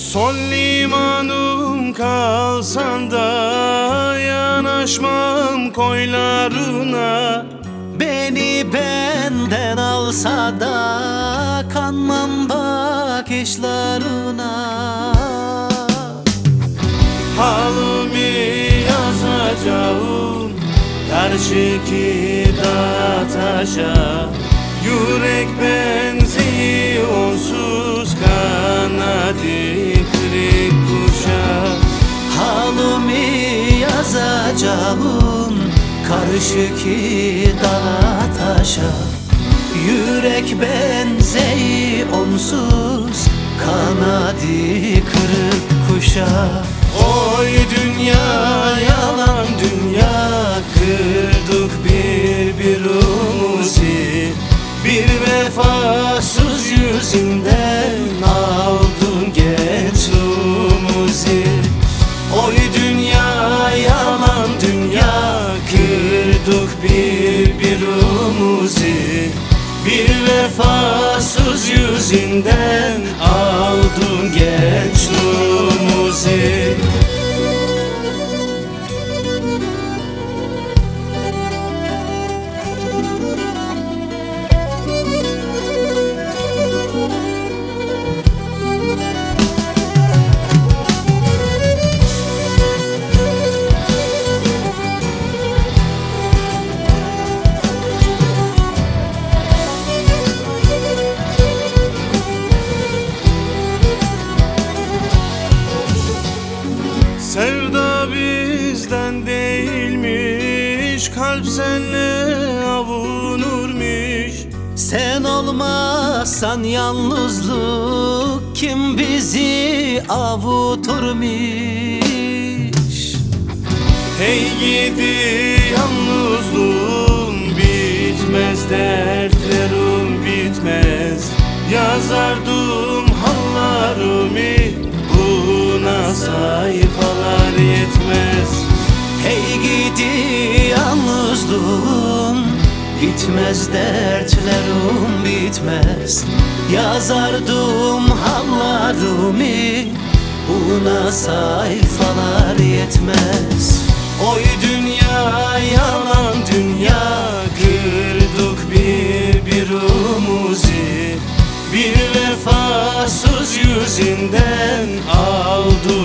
Son limanım kalsan da yanaşmam koylarına. Beni benden alsa da kanmam bakışlarına. Halimi yazacağım karşıki dağa taşa. Yürek benzeyi onsuz kanadı kırık kuşa. Halimi yazacağım karşıki dağa taşa. Yürek benzeyi onsuz kanadı kırık kuşa. Oy dünya yalan dünya, kırdık birbirimizi. Bir vefasız yüzünden aldın gençliğimizi. Oy dünya yalan dünya, kırdık birbirimizi. Bir vefasız yüzünden aldın gençliğimizi. Sevda bizden değilmiş, kalp senle avunurmuş. Sen olmazsan yalnızlık kim bizi avuturmuş? Hey gidi yalnızlığım bitmez, dertlerim bitmez. Yazardım hallarımı, buna sayfalar yetmez. Hey gidi yalnızlığım bitmez, dertlerim bitmez. Yazardım hallarımı, buna sayfalar yetmez. Oy dünya yalan dünya, kırdık birbirimizi. Bir vefasız yüzünden aldık